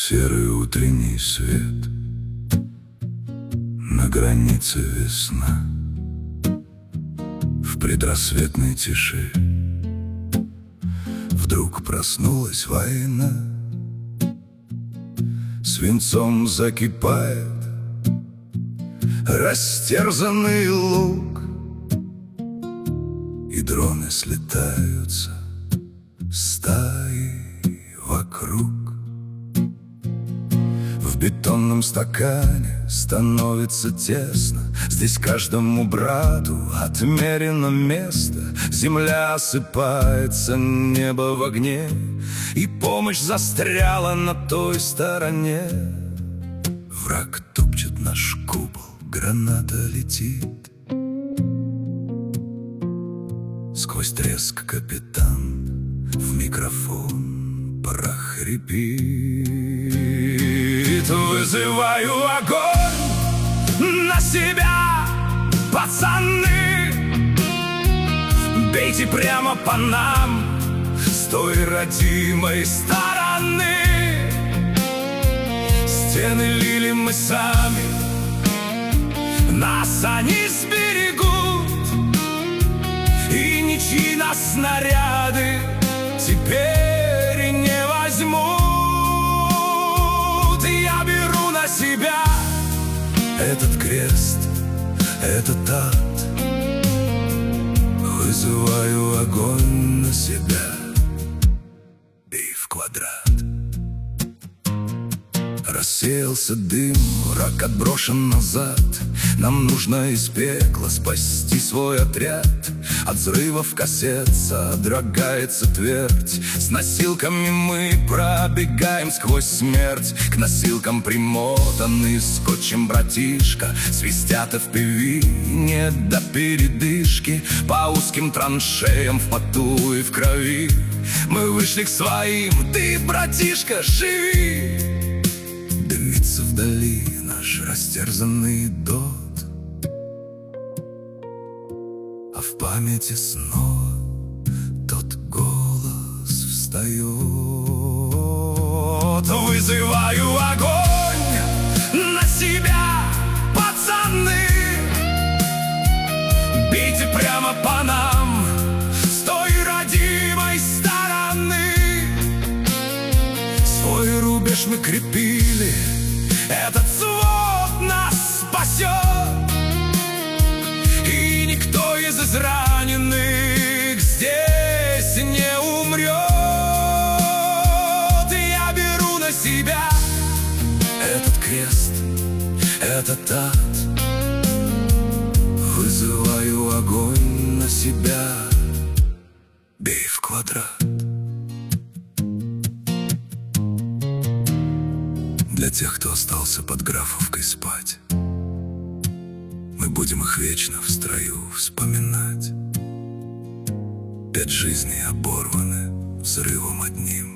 Серый утренний свет, на границе весна. В предрассветной тиши вдруг проснулась война. Свинцом закипает растерзанный луг, и дроны слетаются стаи вокруг. В бетонном стакане становится тесно. Здесь каждому брату отмерено место. Земля осыпается, небо в огне, и помощь застряла на той стороне. Враг топчет наш купол, граната летит. Сквозь треск капитан в микрофон прохрипит: вызываю огонь на себя, пацаны. Бейте прямо по нам с той родимой стороны. Стены лили мы сами, нас они сберегут, и ничьи нас снаряды теперь не возьмут. Я беру на себя этот крест, этот ад. Вызываю огонь на себя, бей в квадрат. Рассеялся дым, враг отброшен назад. Нам нужно из пекла спасти свой отряд. От взрывов кассет содрогается твердь. С носилками мы пробегаем сквозь смерть. К носилкам примотанный скотчем братишка. Свистят FPV, нет до передышки. По узким траншеям в поту и в крови мы вышли к своим, ты, братишка, живи. Дымится вдали наш растерзанный дот, а в памяти снова тот голос встает. Вызываю огонь на себя, пацаны. Бейте прямо по нам с той родимой стороны. Свой рубеж мы крепили, этот свод нас спасет, и никто из израненных здесь не умрет. Я беру на себя этот крест, этот ад. Вызываю огонь на себя, бей в квадрат. Для тех, кто остался под Графовкой спать, мы будем их вечно в строю вспоминать. 5 жизней оборваны взрывом одним.